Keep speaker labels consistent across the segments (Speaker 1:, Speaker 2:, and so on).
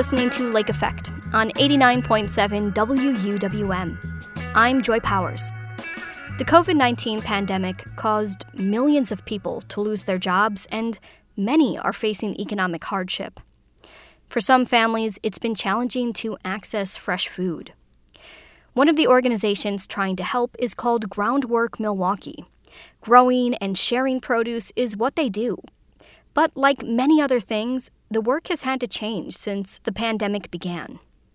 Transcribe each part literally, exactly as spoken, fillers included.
Speaker 1: listening to Lake Effect on eighty-nine point seven W U W M. I'm Joy Powers. The covid nineteen pandemic caused millions of people to lose their jobs, and many are facing economic hardship. For some families, it's been challenging to access fresh food. One of the organizations trying to help is called Groundwork Milwaukee. Growing and sharing produce is what they do. But like many other things, the work has had to change since the pandemic began.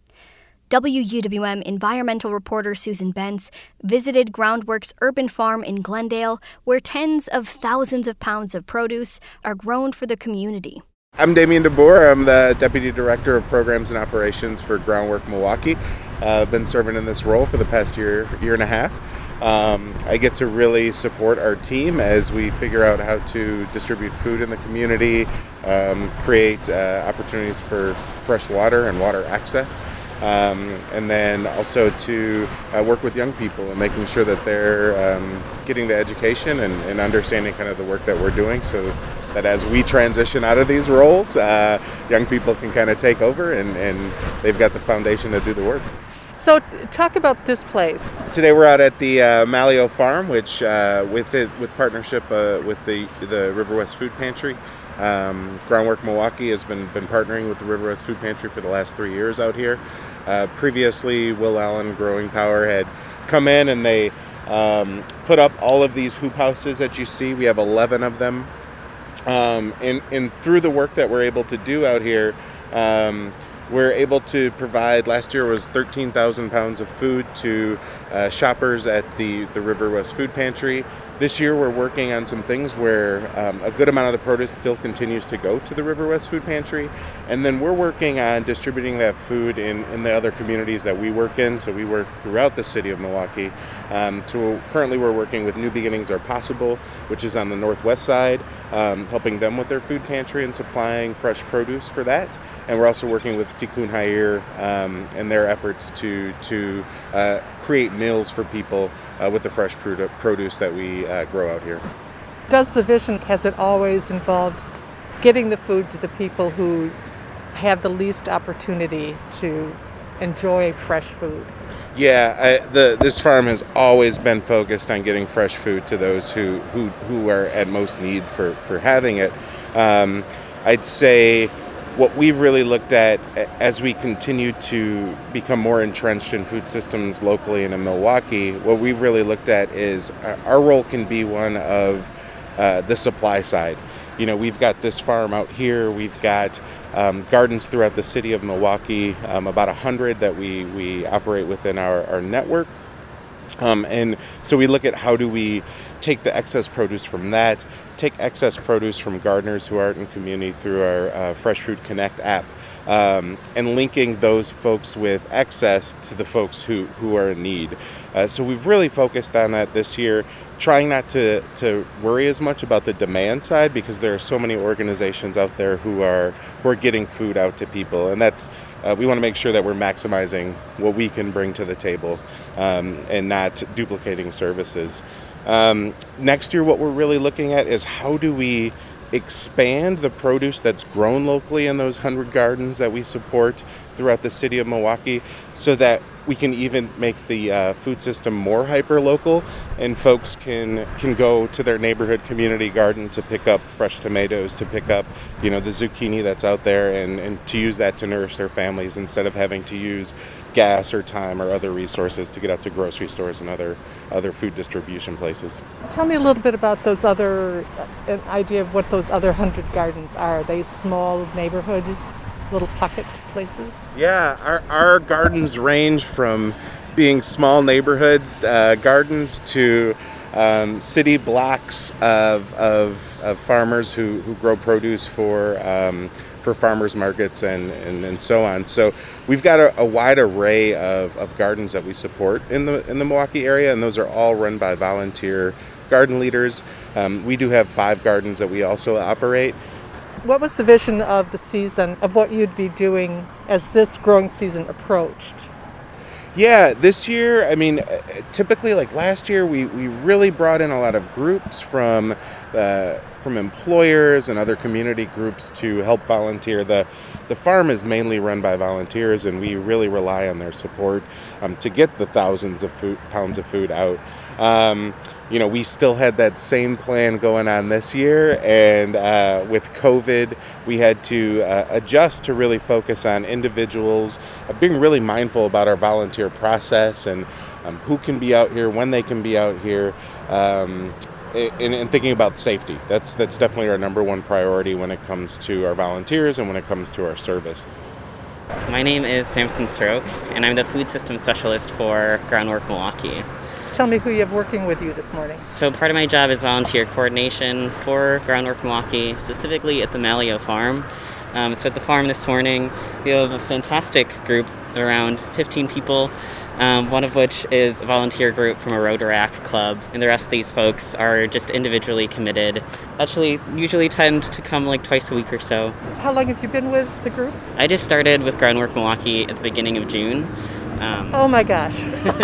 Speaker 1: W U W M environmental reporter Susan Bentz visited Groundwork's urban farm in Glendale, where tens of thousands of pounds of produce are grown for the community.
Speaker 2: I'm Damien DeBoer. I'm the Deputy Director of Programs and Operations for Groundwork Milwaukee. Uh, I've been serving in this role for the past year, year and a half. Um, I get to really support our team as we figure out how to distribute food in the community, um, create uh, opportunities for fresh water and water access. Um, and then also to uh, work with young people and making sure that they're um, getting the education and, and understanding kind of the work that we're doing, so that as we transition out of these roles, uh, young people can kind of take over and, and they've got the foundation to do the work.
Speaker 3: So talk about this place.
Speaker 2: Today we're out at the uh, Malio Farm, which uh, with it, with partnership uh, with the, the River West Food Pantry. Um, Groundwork Milwaukee has been, been partnering with the River West Food Pantry for the last three years out here. Uh, previously, Will Allen Growing Power had come in and they um, put up all of these hoop houses that you see. We have eleven of them. Um, and, and through the work that we're able to do out here, um, we're able to provide, last year was thirteen thousand pounds of food to uh, shoppers at the, the River West Food Pantry. This year we're working on some things where um, a good amount of the produce still continues to go to the River West Food Pantry. And then we're working on distributing that food in, in the other communities that we work in. So we work throughout the city of Milwaukee. Um, so currently we're working with New Beginnings Are Possible, which is on the northwest side, um, helping them with their food pantry and supplying fresh produce for that. And we're also working with Tikkun Ha'ir um, and their efforts to, to uh, create meals for people uh, with the fresh produ- produce that we uh, grow out here.
Speaker 3: Does the vision, has it always involved getting the food to the people who have the least opportunity to enjoy fresh food?
Speaker 2: Yeah, I, the, this farm has always been focused on getting fresh food to those who, who, who are at most need for, for having it. Um, I'd say what we've really looked at as we continue to become more entrenched in food systems locally and in Milwaukee, what we've really looked at is our role can be one of uh, the supply side. You know, we've got this farm out here, we've got um, gardens throughout the city of Milwaukee, um, about a hundred that we, we operate within our, our network. Um, and so we look at how do we take the excess produce from that, take excess produce from gardeners who are in community through our uh, Fresh Food Connect app, um, and linking those folks with access to the folks who, who are in need. Uh, so we've really focused on that this year, trying not to, to worry as much about the demand side, because there are so many organizations out there who are, who are getting food out to people, and that's uh, we want to make sure that we're maximizing what we can bring to the table um, and not duplicating services. Um, next year, what we're really looking at is how do we expand the produce that's grown locally in those hundred gardens that we support throughout the city of Milwaukee, so that we can even make the uh, food system more hyper-local, and folks can can go to their neighborhood community garden to pick up fresh tomatoes, to pick up, you know, the zucchini that's out there, and, and to use that to nourish their families instead of having to use gas or time or other resources to get out to grocery stores and other other food distribution places.
Speaker 3: Tell me a little bit about those other, an idea of what those other hundred gardens are. Are they small neighborhood, little pocket places?
Speaker 2: Yeah, our, our gardens range from being small neighborhoods, uh, gardens, to um, city blocks of, of, of farmers who, who grow produce for um, for farmers markets and, and, and so on. So we've got a, a wide array of, of gardens that we support in the in the Milwaukee area, and those are all run by volunteer garden leaders. Um, we do have five gardens that we also operate.
Speaker 3: What was the vision of the season, of what you'd be doing as this growing season approached?
Speaker 2: Yeah, this year, I mean, uh, typically like last year, we, we really brought in a lot of groups from uh, from employers and other community groups to help volunteer. The the farm is mainly run by volunteers, and we really rely on their support um, to get the thousands of food, pounds of food out. Um, you know, we still had that same plan going on this year, and uh, with COVID, we had to uh, adjust to really focus on individuals, uh, being really mindful about our volunteer process and um, who can be out here, when they can be out here, um, and, and thinking about safety. That's that's definitely our number one priority when it comes to our volunteers and when it comes to our service.
Speaker 4: My name is Samson Stroke, and I'm the food system specialist for Groundwork Milwaukee.
Speaker 3: Tell me who you have working with you this morning.
Speaker 4: So part of my job is volunteer coordination for Groundwork Milwaukee, specifically at the Malio farm. Um, so at the farm this morning, we have a fantastic group of around fifteen people, um, one of which is a volunteer group from a Rotaract club, and the rest of these folks are just individually committed. Actually, usually tend to come like twice a week or so.
Speaker 3: How long have you been with the group?
Speaker 4: I just started with Groundwork Milwaukee at the beginning of June. Um,
Speaker 3: oh my gosh.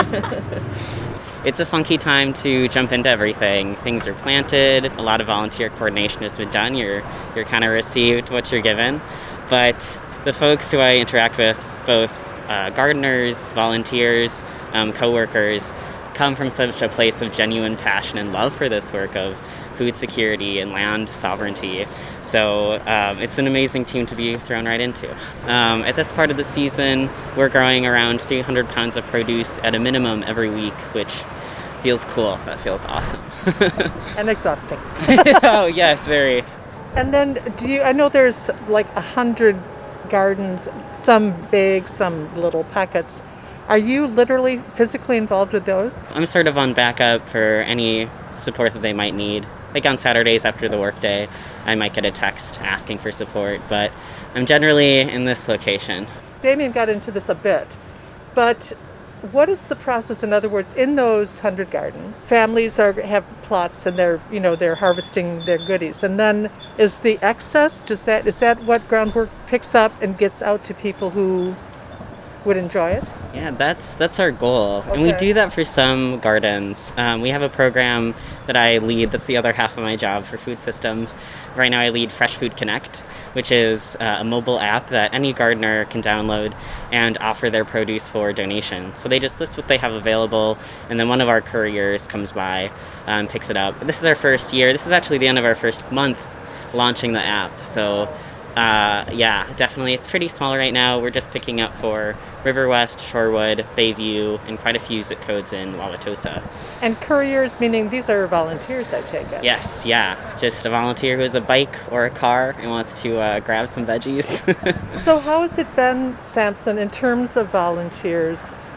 Speaker 4: It's a funky time to jump into everything. Things are planted, a lot of volunteer coordination has been done, you're, you're kind of received what you're given. But the folks who I interact with, both uh, gardeners, volunteers, um, co-workers, come from such a place of genuine passion and love for this work of food security and land sovereignty. So um, it's an amazing team to be thrown right into. Um, at this part of the season, we're growing around three hundred pounds of produce at a minimum every week, which feels cool. That feels awesome.
Speaker 3: And exhausting.
Speaker 4: Oh yes, very.
Speaker 3: And then do you, I know there's like a hundred gardens, some big, some little pockets. Are you literally physically involved with those?
Speaker 4: I'm sort of on backup for any support that they might need. Like on Saturdays after the workday, I might get a text asking for support, but I'm generally in this location.
Speaker 3: Damien got into this a bit, but what is the process? In other words, in those hundred gardens, families are have plots and they're you know they're harvesting their goodies, and then is the excess? Does that is that what Groundwork picks up and gets out to people who would enjoy it?
Speaker 4: Yeah, that's that's our goal. Okay. And we do that for some gardens. Um, we have a program that I lead, that's the other half of my job for food systems. Right now I lead Fresh Food Connect, which is uh, a mobile app that any gardener can download and offer their produce for donation. So they just list what they have available, and then one of our couriers comes by and picks it up. This is our first year. This is actually the end of our first month launching the app. So uh, yeah, definitely. It's pretty small right now. We're just picking up for River West, Shorewood, Bayview, and quite a few zip codes in Wauwatosa.
Speaker 3: And couriers, meaning these are volunteers, I take it?
Speaker 4: Yes, yeah. Just a volunteer who has a bike or a car and wants to uh, grab some veggies.
Speaker 3: So how has it been, Samson, in terms of volunteers?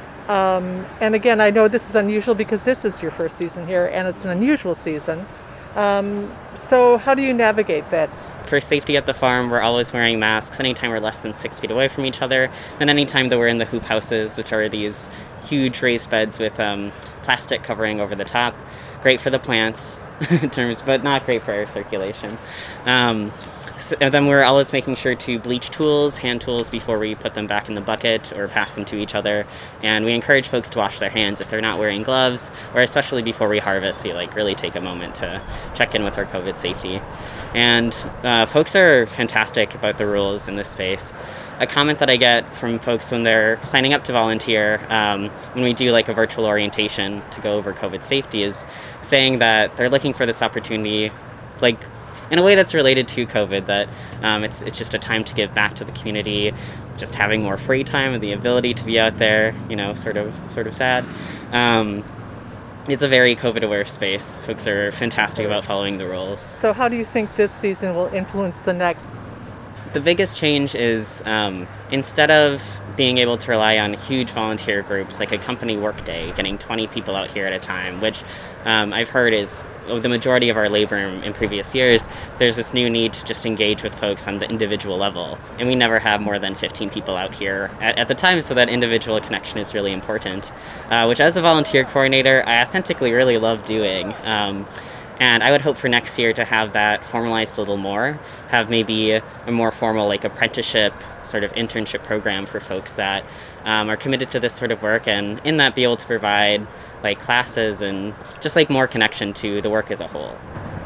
Speaker 3: Um, and again, I know this is unusual because this is your first season here, and it's an unusual season. Um, so how do you navigate that?
Speaker 4: For safety at the farm, we're always wearing masks anytime we're less than six feet away from each other, and anytime that we're in the hoop houses, which are these huge raised beds with um, plastic covering over the top. Great for the plants, in terms, but not great for air circulation. Um, so, and then we're always making sure to bleach tools, hand tools, before we put them back in the bucket or pass them to each other. And we encourage folks to wash their hands if they're not wearing gloves, or especially before we harvest, we like really take a moment to check in with our COVID safety. And uh, folks are fantastic about the rules in this space. A comment that I get from folks when they're signing up to volunteer, um, when we do like a virtual orientation to go over COVID safety, is saying that they're looking for this opportunity, like in a way that's related to COVID, that um, it's it's just a time to give back to the community, just having more free time and the ability to be out there, you know, sort of sort of sad. Um, It's a very COVID-aware space. Folks are fantastic about following the rules.
Speaker 3: So how do you think this season will influence the next?
Speaker 4: The biggest change is um, instead of being able to rely on huge volunteer groups like a company workday, getting twenty people out here at a time, which um, I've heard is the majority of our labor in, in previous years, there's this new need to just engage with folks on the individual level. And we never have more than fifteen people out here at, at the time, so that individual connection is really important, uh, which as a volunteer coordinator, I authentically really love doing. Um, And I would hope for next year to have that formalized a little more, have maybe a more formal like apprenticeship sort of internship program for folks that um, are committed to this sort of work, and in that be able to provide like classes and just like more connection to the work as a whole.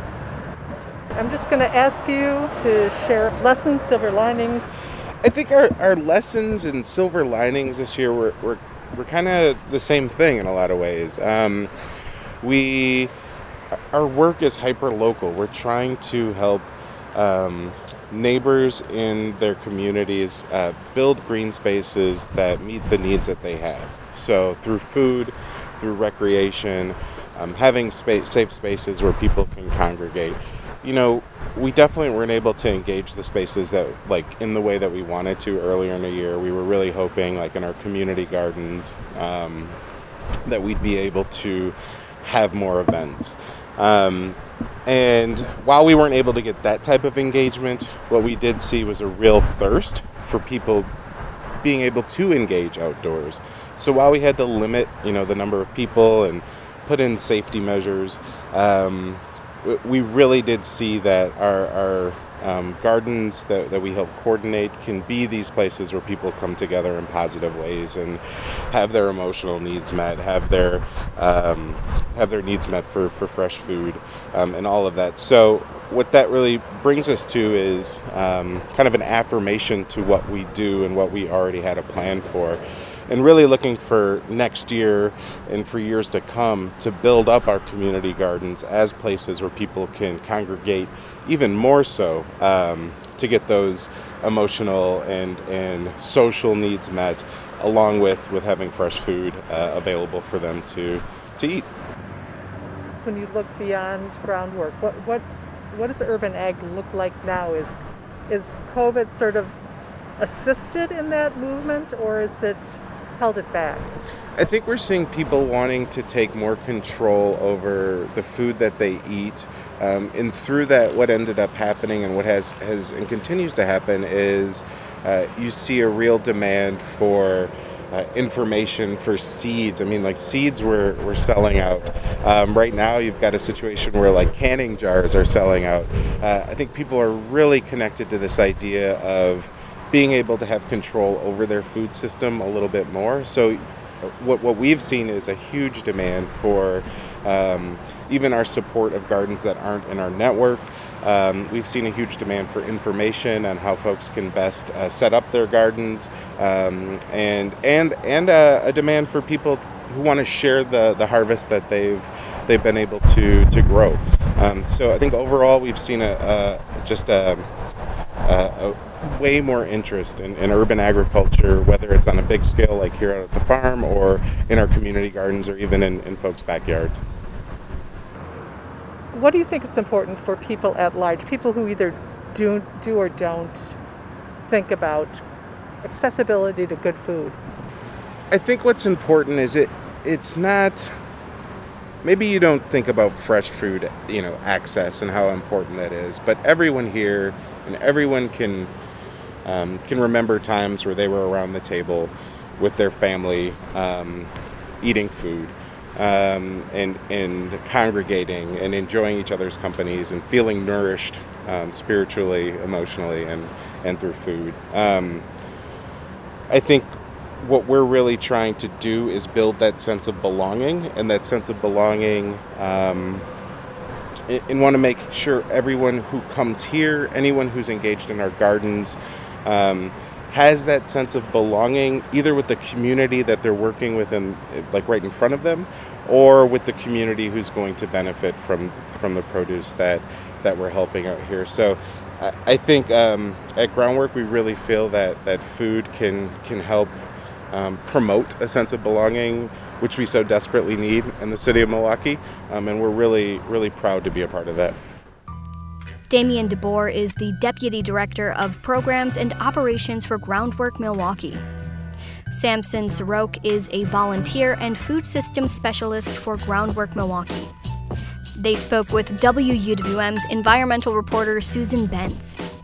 Speaker 3: I'm just going to ask you to share lessons, silver linings.
Speaker 2: I think our, our lessons and silver linings this year were, were, were kind of the same thing in a lot of ways. Um, we, our work is hyper-local. We're trying to help um, neighbors in their communities uh, build green spaces that meet the needs that they have. So through food, through recreation, um, having space, safe spaces where people can congregate. You know, we definitely weren't able to engage the spaces that, like, in the way that we wanted to earlier in the year. We were really hoping, like in our community gardens, um, that we'd be able to have more events. Um, and while we weren't able to get that type of engagement, what we did see was a real thirst for people being able to engage outdoors. So while we had to limit, you know, the number of people and put in safety measures, um, we really did see that our, our um, gardens that, that we help coordinate can be these places where people come together in positive ways and have their emotional needs met, have their um, have their needs met for, for fresh food, um, and all of that. So what that really brings us to is um, kind of an affirmation to what we do and what we already had a plan for. And really looking for next year and for years to come to build up our community gardens as places where people can congregate even more so, um, to get those emotional and, and social needs met, along with, with having fresh food uh, available for them to, to eat.
Speaker 3: So when you look beyond groundwork, what, what's, what does urban ag look like now? Is, is COVID sort of assisted in that movement, or is it held it back?
Speaker 2: I think we're seeing people wanting to take more control over the food that they eat, um, and through that, what ended up happening and what has, has and continues to happen is uh, you see a real demand for uh, information for seeds. I mean, like seeds were, were selling out. Um, right now, you've got a situation where like canning jars are selling out. Uh, I think people are really connected to this idea of being able to have control over their food system a little bit more. So what what we've seen is a huge demand for um, even our support of gardens that aren't in our network. Um, we've seen a huge demand for information on how folks can best uh, set up their gardens, um, and and and a, a demand for people who want to share the, the harvest that they've they've been able to to grow. Um, so I think overall we've seen a, a just a, a, a way more interest in, in urban agriculture, whether it's on a big scale like here at the farm or in our community gardens or even in, in folks' backyards.
Speaker 3: What do you think is important for people at large, people who either do, do or don't think about accessibility to good food?
Speaker 2: I think what's important is it it's not, maybe you don't think about fresh food, you know, access and how important that is, but everyone here and everyone can Um, can remember times where they were around the table with their family, um, eating food, um, and, and congregating and enjoying each other's companies and feeling nourished um, spiritually, emotionally, and, and through food. Um, I think what we're really trying to do is build that sense of belonging, and that sense of belonging um, and want to make sure everyone who comes here, anyone who's engaged in our gardens, Um, has that sense of belonging, either with the community that they're working with, in, like right in front of them, or with the community who's going to benefit from from the produce that that we're helping out here. So I, I think um, at Groundwork we really feel that that food can can help um, promote a sense of belonging, which we so desperately need in the city of Milwaukee, um, and we're really really proud to be a part of that.
Speaker 1: Damien DeBoer is the Deputy Director of Programs and Operations for Groundwork Milwaukee. Samson Soroke is a volunteer and food systems specialist for Groundwork Milwaukee. They spoke with W U W M's environmental reporter Susan Benz.